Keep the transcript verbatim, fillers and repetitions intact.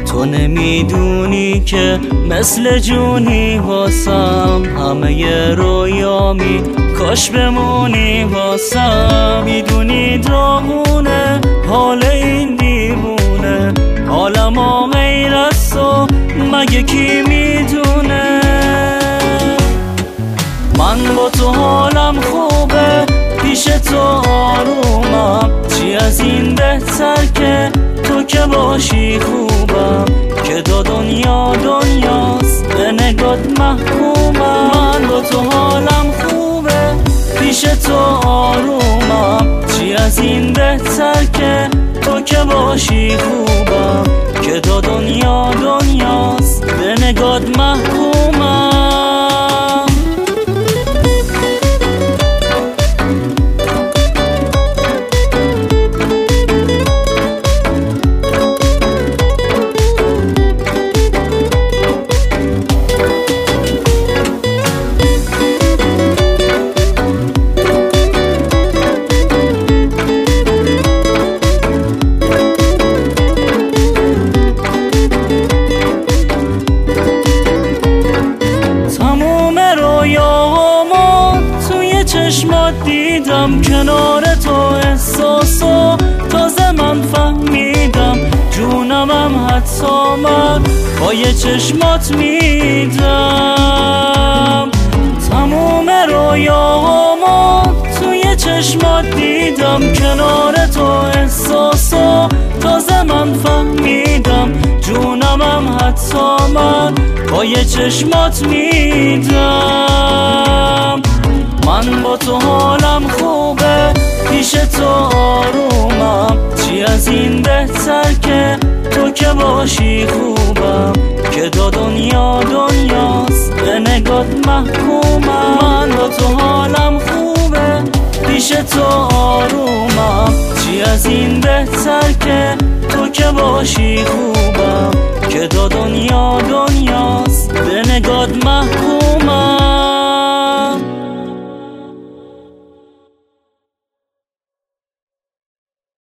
تو نمیدونی که مثل جونی واسم، همه رویامی کاش بمونی واسم. میدونی داغونه حال این دیوونه، حالمو غیر از تو مگه کی میدونه؟ من با تو حالم خوبه، پیش تو آرومم، چی از این بهتر که تو که باشی خوبم. که دو دنیا دنیاست به نگات محکومم. من با تو حالم خوبه، پیش تو آرومم، چی از این بهتر که تو که باشی خوبم. که دو دنیا دنیاست به نگات محکومم. چشمات دیدم، کنار تو احساسو تازه من فهمیدم. جونمم حتی من با یه چشمات میدم. تموم رویاهامو توی چشمات دیدم، کنار تو احساسو تازه من فهمیدم. جونمم حتی من با یه چشمات میدم. من با تو حالم خوبه، پیش تو آرومم، چی از این بهتر که تو که باشی خوبم. که دو دنیا دنیاست به نگات محکومم. من با تو حالم خوبه، پیش تو آرومم، چی از این بهتر که تو که باشی خوبم.